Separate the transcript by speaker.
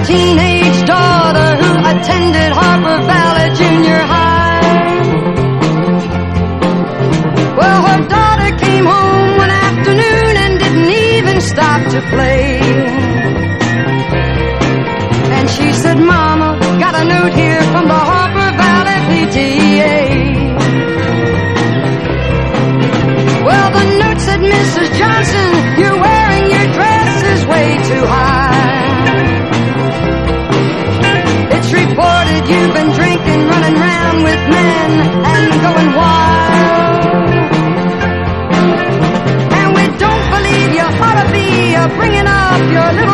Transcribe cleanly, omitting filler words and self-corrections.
Speaker 1: teenage daughter who attended Harper Valley Junior High. Well, her daughter came home one afternoon and didn't even stop to play. And she said, Mama, got a note here from the Harper Valley PTA. Well, the note said, Mrs. Johnson, you're wearing your dresses way too high. It's reported you've been drinking, running around with men, and going wild. And we don't believe you ought to be bringing up your little